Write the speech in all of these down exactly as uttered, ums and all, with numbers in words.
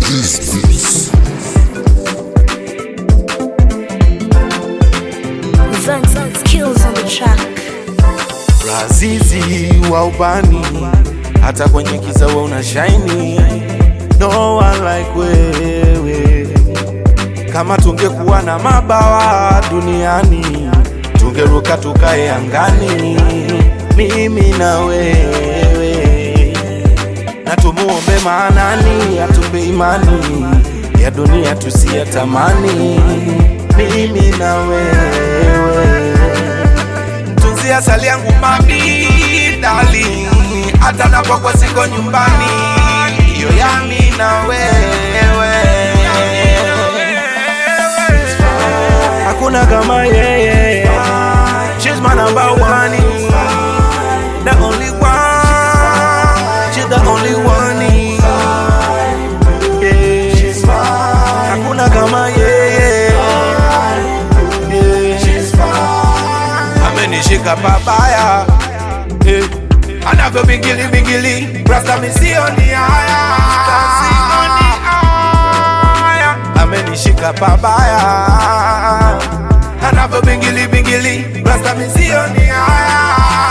Skills on the track. Razizi wa ubani, hata kwenye kiza wewe una shine. No one like wewe. Kama tungekuwa na mabawa duniani, tungeruka tukae angani, mimi na wewe. Na tumuombe Manani atupe imani ya dunia tusiyatamani, mimi na wewe. Tunzi asali yangu mami darling, hata napokuwa siko nyumbani, hiyo yami na wewe. Hakuna kama yeye, she's my number one, the only one, she's the only one, yeah. She's fine. Hakuna kama yeye, yeah. She's fine. Amenishika babaya, eh. Anavyo bingili bingili, rasta misioni haya, misioni haya. Amenishika babaya, anavyo bingili bingili, rasta misioni haya.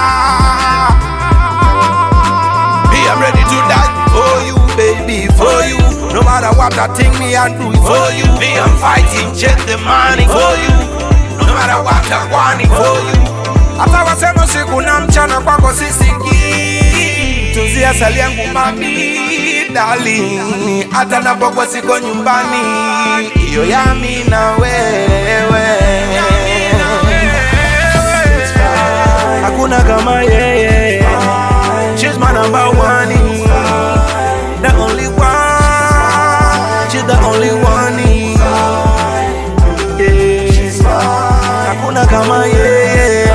Me, I'm ready to die for you, baby, for you. No matter what I think me and do it for you. Me, I'm fighting, check the money for you. No matter what I want it for you. Hata wasema siku na mchana kwako sisiki. Tunzi asali yangu mami darling, hata napokuwa siko nyumbani, hiyo yami na wewe. Hakuna kama yeye, she's my number one, the only one, she's the only one, yeah. Hakuna kama yeye,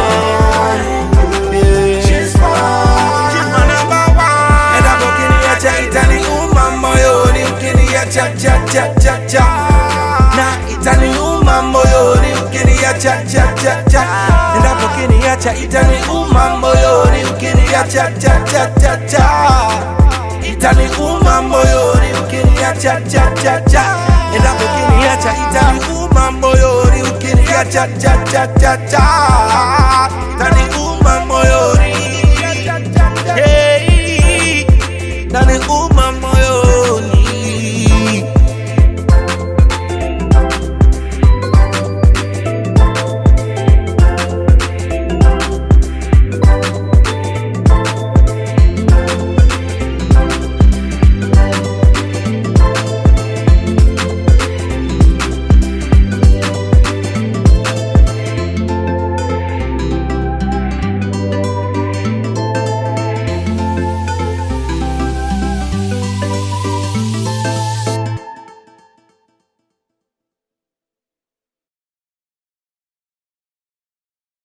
cha cha cha cha cha, na itaniuma moyoni ukiniacha cha cha cha, endapo ukiniacha itaniuma moyoni ukiniacha cha cha cha cha, itaniuma moyoni ukiniacha cha cha cha, endapo ukiniacha itaniuma moyoni ukiniacha cha cha cha cha.